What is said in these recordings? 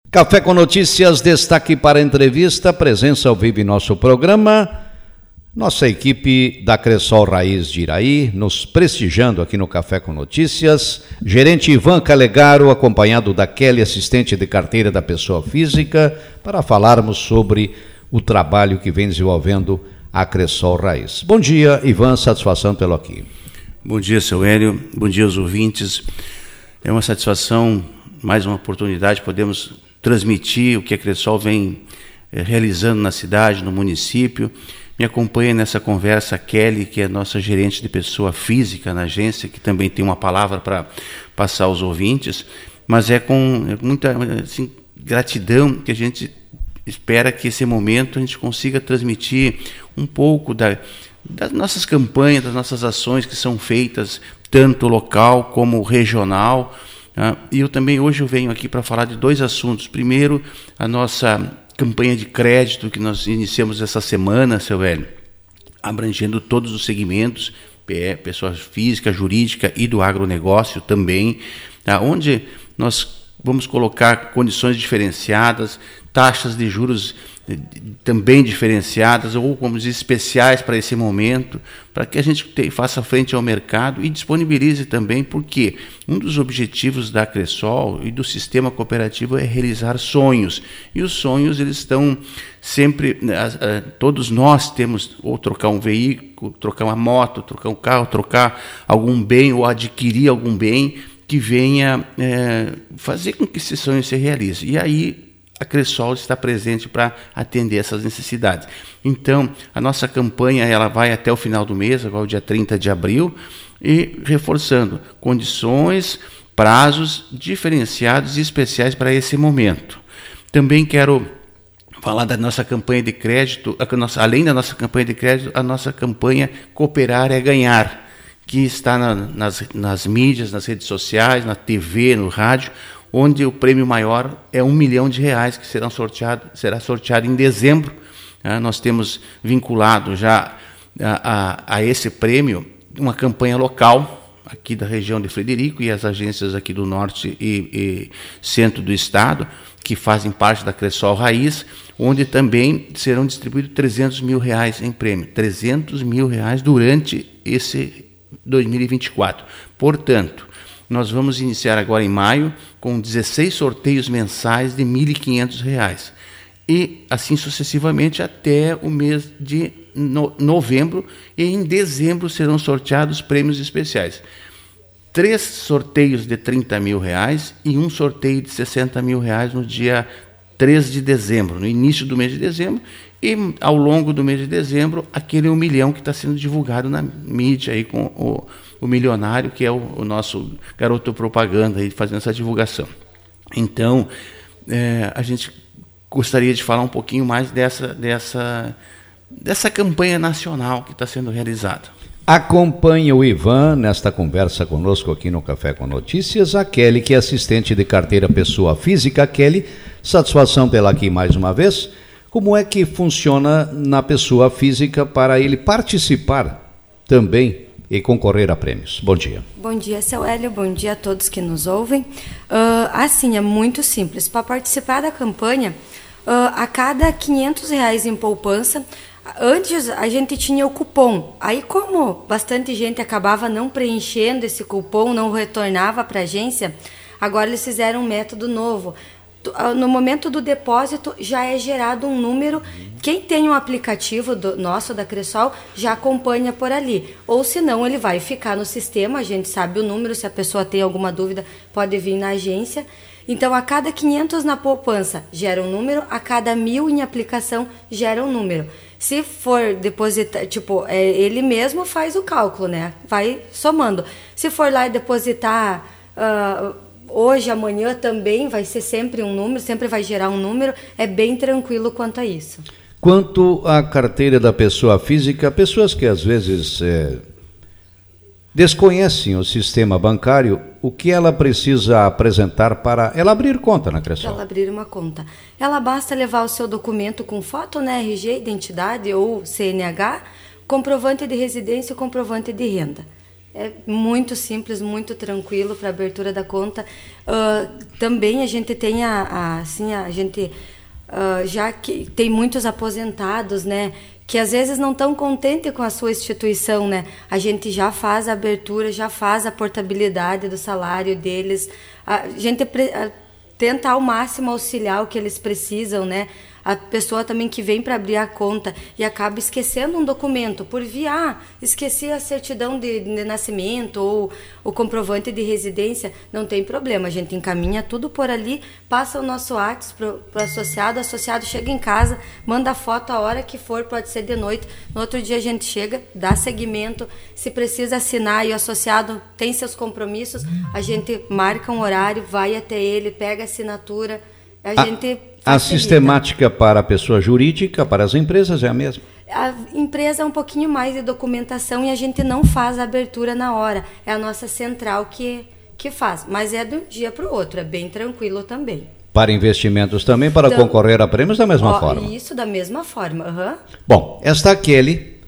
Café com Notícias, destaque para a entrevista, presença ao vivo em nosso programa. Nossa equipe da Cressol Raiz de Iraí, nos prestigiando aqui no Café com Notícias. Gerente Ivan Calegaro, acompanhado da Kelly, assistente de carteira da pessoa física, para falarmos sobre o trabalho que vem desenvolvendo a Cressol Raiz. Bom dia, Ivan, satisfação tê-lo aqui. Bom dia, seu Hélio, bom dia aos ouvintes. É uma satisfação, mais uma oportunidade, podemos transmitir o que a Cressol vem realizando na cidade, no município. Me acompanha nessa conversa a Kelly, que é nossa gerente de pessoa física na agência, que também tem uma palavra para passar aos ouvintes, mas é com muita gratidão que a gente espera que esse momento a gente consiga transmitir um pouco das nossas campanhas, das nossas ações que são feitas, tanto local como regional. E hoje eu venho aqui para falar de dois assuntos. Primeiro, a nossa campanha de crédito que nós iniciamos essa semana, seu Hélio, abrangendo todos os segmentos, pessoa física, jurídica e do agronegócio também, onde nós vamos colocar condições diferenciadas, taxas de juros também diferenciadas, ou como dizer, especiais para esse momento, para que a gente faça frente ao mercado e disponibilize também, porque um dos objetivos da Cressol e do sistema cooperativo é realizar sonhos, e os sonhos eles estão sempre, todos nós temos, ou trocar um veículo, trocar uma moto, trocar um carro, trocar algum bem ou adquirir algum bem que venha fazer com que esse sonho se realize. E aí a Cressol está presente para atender essas necessidades. Então, a nossa campanha ela vai até o final do mês, agora o dia 30 de abril, e reforçando condições, prazos diferenciados e especiais para esse momento. Também quero falar da nossa campanha de crédito, além da nossa campanha de crédito, a nossa campanha Cooperar é Ganhar, que está nas mídias, nas redes sociais, na TV, no rádio, onde o prêmio maior é R$1 milhão, que será sorteado em dezembro. Nós temos vinculado já a esse prêmio uma campanha local aqui da região de Frederico e as agências aqui do norte e centro do estado, que fazem parte da Cressol Raiz, onde também serão distribuídos R$300 mil em prêmio. R$300 mil durante esse 2024. Portanto, nós vamos iniciar agora em maio com 16 sorteios mensais de R$ 1.500 e assim sucessivamente até o mês de novembro, e em dezembro serão sorteados prêmios especiais. 3 sorteios de R$30 mil e um sorteio de R$60 mil no dia 3 de dezembro, no início do mês de dezembro, e ao longo do mês de dezembro, aquele R$1 milhão que está sendo divulgado na mídia aí com o milionário, que é o nosso garoto propaganda aí fazendo essa divulgação. Então, a gente gostaria de falar um pouquinho mais dessa campanha nacional que está sendo realizada. Acompanhe o Ivan nesta conversa conosco aqui no Café com Notícias, a Kelly, que é assistente de carteira pessoa física. Kelly, satisfação tê-la aqui mais uma vez. Como é que funciona na pessoa física para ele participar também e concorrer a prêmios? Bom dia. Bom dia, seu Hélio. Bom dia a todos que nos ouvem. Assim, é muito simples. Para participar da campanha, a cada R$500 em poupança, antes a gente tinha o cupom. Aí, como bastante gente acabava não preenchendo esse cupom, não retornava para a agência, agora eles fizeram um método novo. No momento do depósito já é gerado um número. Quem tem um aplicativo nosso da Cressol já acompanha por ali, ou se não ele vai ficar no sistema, a gente sabe o número, se a pessoa tem alguma dúvida pode vir na agência. Então a cada 500 na poupança gera um número, a cada 1.000 em aplicação gera um número. Se for depositar, ele mesmo faz o cálculo, né? Vai somando. Se for lá e depositar hoje, amanhã também vai ser sempre um número, sempre vai gerar um número, é bem tranquilo quanto a isso. Quanto à carteira da pessoa física, pessoas que às vezes desconhecem o sistema bancário, o que ela precisa apresentar para ela abrir conta na Cressol? Para ela abrir uma conta. Ela basta levar o seu documento com foto, né, RG, identidade ou CNH, comprovante de residência e comprovante de renda. É muito simples, muito tranquilo para abertura da conta. Também a gente tem já que tem muitos aposentados, né, que às vezes não estão contentes com a sua instituição, né? A gente já faz a abertura, já faz a portabilidade do salário deles. A gente tenta ao máximo auxiliar o que eles precisam, né? A pessoa também que vem para abrir a conta e acaba esquecendo um documento por esqueci a certidão de nascimento ou o comprovante de residência, não tem problema, a gente encaminha tudo por ali, passa o nosso WhatsApp para o associado chega em casa, manda a foto a hora que for, pode ser de noite, no outro dia a gente chega, dá seguimento, se precisa assinar e o associado tem seus compromissos, a gente marca um horário, vai até ele, pega a assinatura, a sistemática para a pessoa jurídica, para as empresas é a mesma? A empresa é um pouquinho mais de documentação e a gente não faz a abertura na hora. É a nossa central que faz, mas é de um dia para o outro, é bem tranquilo também. Para investimentos também, para concorrer a prêmios da mesma forma? Isso, da mesma forma. Uhum. Bom, esta Kelly,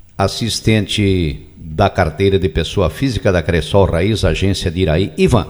assistente da carteira de pessoa física da Cressol Raiz, agência de Iraí. Ivan,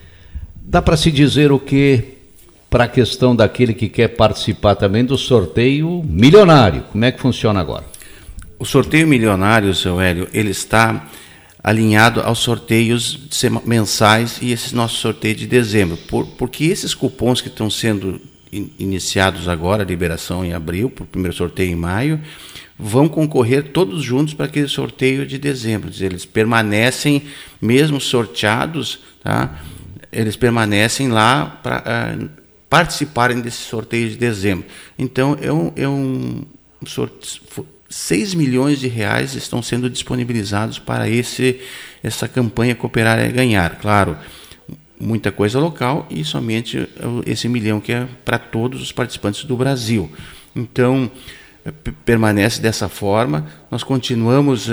dá para se dizer o que para a questão daquele que quer participar também do sorteio milionário? Como é que funciona agora? O sorteio milionário, seu Hélio, ele está alinhado aos sorteios mensais e esse nosso sorteio de dezembro, porque esses cupons que estão sendo iniciados agora, liberação em abril, para o primeiro sorteio em maio, vão concorrer todos juntos para aquele sorteio de dezembro. Eles permanecem, mesmo sorteados, tá? Eles permanecem lá para participarem desse sorteio de dezembro. Então, é um sorteio, 6 milhões de reais estão sendo disponibilizados para essa campanha Cooperar é Ganhar. Claro, muita coisa local e somente esse milhão que é para todos os participantes do Brasil. Então, permanece dessa forma. Nós continuamos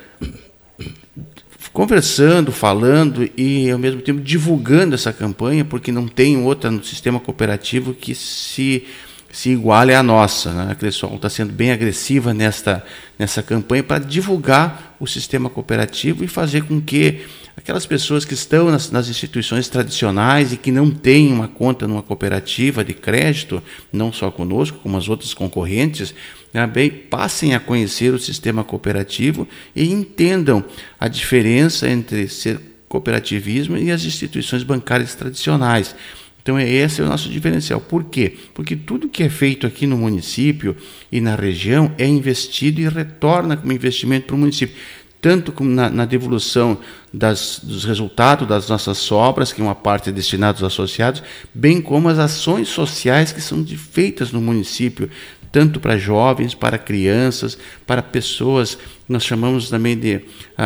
conversando, falando e, ao mesmo tempo, divulgando essa campanha, porque não tem outra no sistema cooperativo que se iguale à nossa, né? A Cressol está sendo bem agressiva nessa campanha para divulgar o sistema cooperativo e fazer com que aquelas pessoas que estão nas instituições tradicionais e que não têm uma conta numa cooperativa de crédito, não só conosco, como as outras concorrentes, também passem a conhecer o sistema cooperativo e entendam a diferença entre ser cooperativismo e as instituições bancárias tradicionais. Então, esse é o nosso diferencial. Por quê? Porque tudo que é feito aqui no município e na região é investido e retorna como investimento para o município, tanto como na devolução dos resultados das nossas obras, que uma parte é destinada aos associados, bem como as ações sociais que são feitas no município, tanto para jovens, para crianças, para pessoas, nós chamamos também de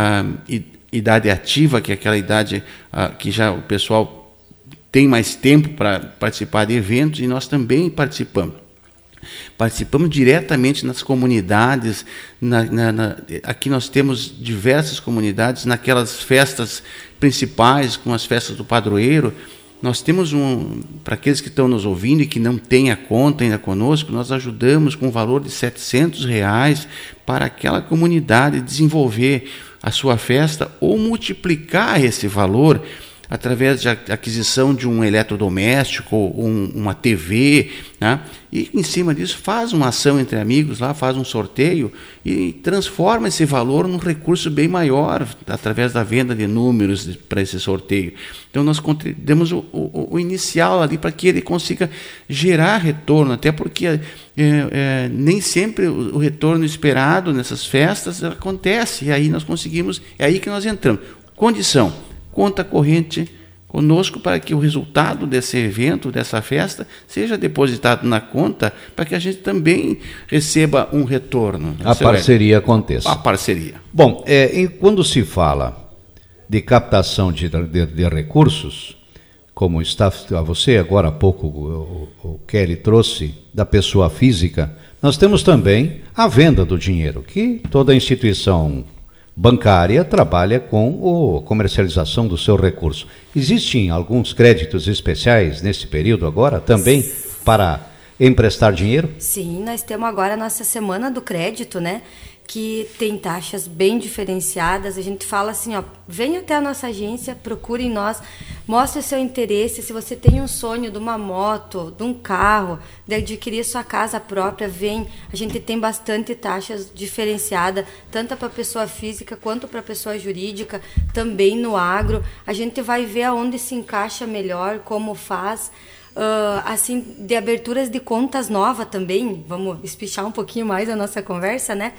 idade ativa, que é aquela idade que já o pessoal tem mais tempo para participar de eventos, e nós também participamos. Participamos diretamente nas comunidades, aqui nós temos diversas comunidades, naquelas festas principais, como as festas do padroeiro. Nós temos para aqueles que estão nos ouvindo e que não têm a conta ainda conosco, nós ajudamos com o valor de R$700 para aquela comunidade desenvolver a sua festa ou multiplicar esse valor através de aquisição de um eletrodoméstico, uma TV, né? E em cima disso faz uma ação entre amigos, lá faz um sorteio e transforma esse valor num recurso bem maior através da venda de números para esse sorteio. Então nós demos o inicial ali para que ele consiga gerar retorno, até porque nem sempre o retorno esperado nessas festas acontece, e aí nós conseguimos, é aí que nós entramos. Condição: conta corrente conosco para que o resultado desse evento, dessa festa, seja depositado na conta para que a gente também receba um retorno. A parceria aconteça. A parceria. Bom, quando se fala de captação de recursos, como está você agora há pouco, o Kelly trouxe da pessoa física, nós temos também a venda do dinheiro, que toda instituição bancária trabalha com a comercialização do seu recurso. Existem alguns créditos especiais nesse período agora também para emprestar dinheiro? Sim, nós temos agora a nossa Semana do Crédito, né? que tem taxas bem diferenciadas. A gente fala assim, ó, venha até a nossa agência, procure nós, mostre o seu interesse. Se você tem um sonho de uma moto, de um carro, de adquirir sua casa própria, vem. A gente tem bastante taxas diferenciadas, tanto para pessoa física quanto para pessoa jurídica, também no agro. A gente vai ver aonde se encaixa melhor, como faz. Assim, de aberturas de contas novas também, vamos espichar um pouquinho mais a nossa conversa, né?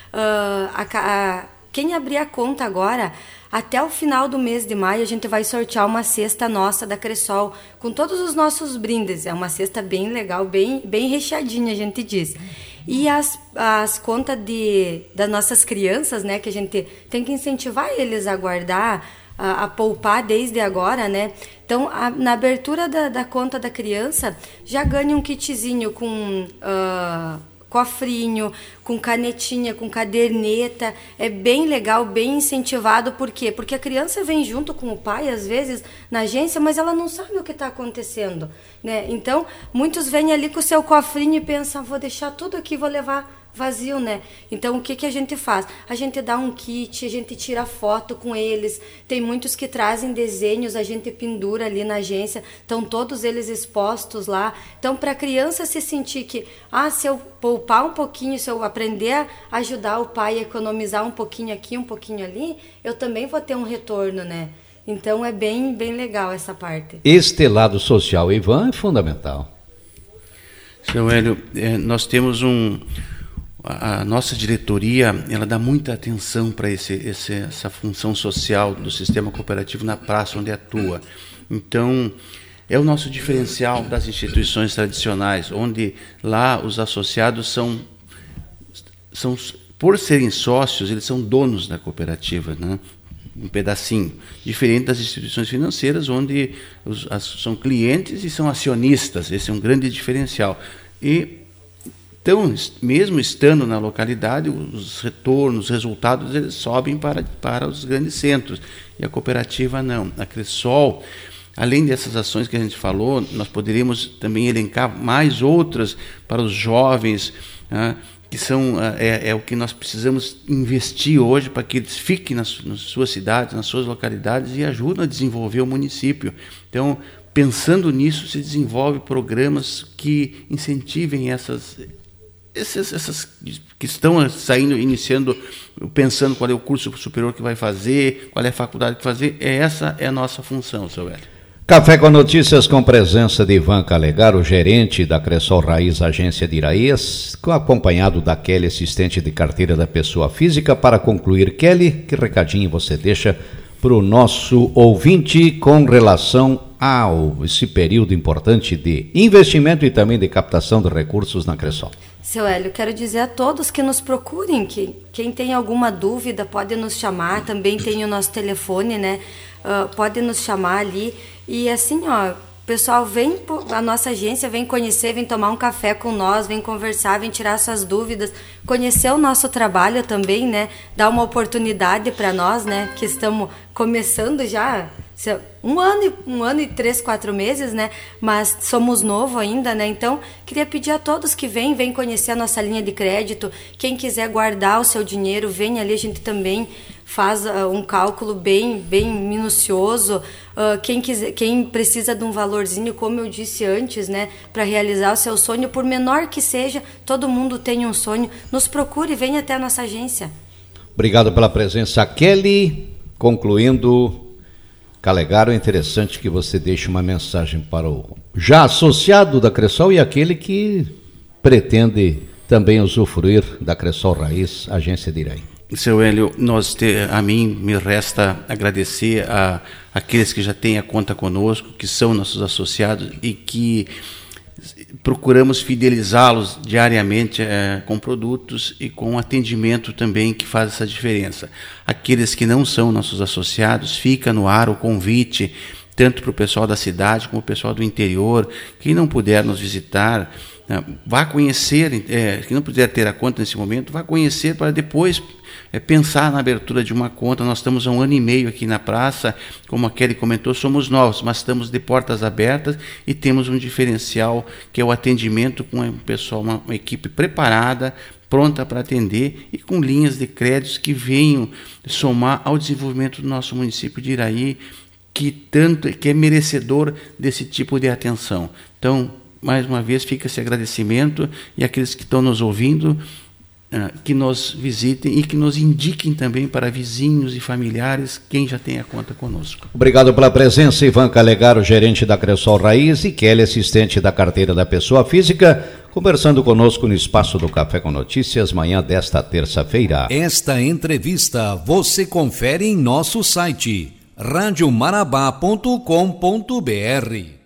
Quem abrir a conta agora, até o final do mês de maio, a gente vai sortear uma cesta nossa da Cressol, com todos os nossos brindes. É uma cesta bem legal, bem recheadinha, a gente diz. E as contas das nossas crianças, né, que a gente tem que incentivar eles a guardar, a poupar desde agora, né? Então, na abertura da conta da criança, já ganha um kitzinho com cofrinho, com canetinha, com caderneta. É bem legal, bem incentivado. Por quê? Porque a criança vem junto com o pai, às vezes, na agência, mas ela não sabe o que está acontecendo, né? Então, muitos vêm ali com o seu cofrinho e pensam, vou deixar tudo aqui, vou levar vazio, né? Então, o que a gente faz? A gente dá um kit, a gente tira foto com eles. Tem muitos que trazem desenhos, a gente pendura ali na agência. Estão todos eles expostos lá. Então, para a criança se sentir que, se eu poupar um pouquinho, se eu aprender a ajudar o pai a economizar um pouquinho aqui, um pouquinho ali, eu também vou ter um retorno, né? Então, é bem legal essa parte. Este lado social, Ivan, é fundamental. Seu Hélio, nós temos a nossa diretoria, ela dá muita atenção para essa função social do sistema cooperativo na praça onde atua. Então, é o nosso diferencial das instituições tradicionais, onde lá os associados são por serem sócios, eles são donos da cooperativa, né? Um pedacinho, diferente das instituições financeiras, onde são clientes e são acionistas. Esse é um grande diferencial. Então, mesmo estando na localidade, os retornos, os resultados, eles sobem para os grandes centros. E a cooperativa não. A Cressol, além dessas ações que a gente falou, nós poderíamos também elencar mais outras para os jovens, né, que são o que nós precisamos investir hoje para que eles fiquem nas suas cidades, nas suas localidades e ajudem a desenvolver o município. Então, pensando nisso, se desenvolve programas que incentivem essas que estão saindo, iniciando, pensando qual é o curso superior que vai fazer, qual é a faculdade que fazer. Essa é a nossa função, seu Hélio. Café com Notícias com presença de Ivan Calegaro, gerente da Cressol Raiz Agência de Iraías, acompanhado da Kelly, assistente de carteira da pessoa física. Para concluir, Kelly, que recadinho você deixa para o nosso ouvinte com relação a esse período importante de investimento e também de captação de recursos na Cressol? Seu Hélio, quero dizer a todos que nos procurem, que quem tem alguma dúvida pode nos chamar, também tem o nosso telefone, né? Pode nos chamar ali. E assim, pessoal, vem a nossa agência, vem conhecer, vem tomar um café com nós, vem conversar, vem tirar suas dúvidas, conhecer o nosso trabalho também, né? Dar uma oportunidade para nós, né? Que estamos começando já um ano e 3-4 meses, né? Mas somos novo ainda, né? Então, queria pedir a todos que vem conhecer a nossa linha de crédito. Quem quiser guardar o seu dinheiro, vem ali, a gente também faz um cálculo bem minucioso. Quem precisa de um valorzinho, como eu disse antes, né, para realizar o seu sonho, por menor que seja, todo mundo tem um sonho. Nos procure, venha até a nossa agência. Obrigado pela presença, Kelly. Concluindo, Calegaro, é interessante que você deixe uma mensagem para o já associado da Cressol e aquele que pretende também usufruir da Cressol Raiz, Agência de Iraí. Seu Hélio, a mim me resta agradecer a aqueles que já têm a conta conosco, que são nossos associados e que procuramos fidelizá-los diariamente com produtos e com atendimento também que faz essa diferença. Aqueles que não são nossos associados, fica no ar o convite, tanto para o pessoal da cidade como o pessoal do interior. Quem não puder nos visitar, vá conhecer, quem não puder ter a conta nesse momento, vá conhecer para depois pensar na abertura de uma conta. Nós estamos há 1 ano e meio aqui na praça, como a Kelly comentou, somos novos, mas estamos de portas abertas e temos um diferencial que é o atendimento com o pessoal, uma equipe preparada pronta para atender e com linhas de créditos que venham somar ao desenvolvimento do nosso município de Iraí, que é merecedor desse tipo de atenção. Então, mais uma vez, fica esse agradecimento, e aqueles que estão nos ouvindo, que nos visitem e que nos indiquem também para vizinhos e familiares quem já tem a conta conosco. Obrigado pela presença, Ivan Calegaro, gerente da Cressol Raiz, e Kelly, assistente da carteira da pessoa física, conversando conosco no espaço do Café com Notícias, manhã desta terça-feira. Esta entrevista você confere em nosso site radiomarabá.com.br.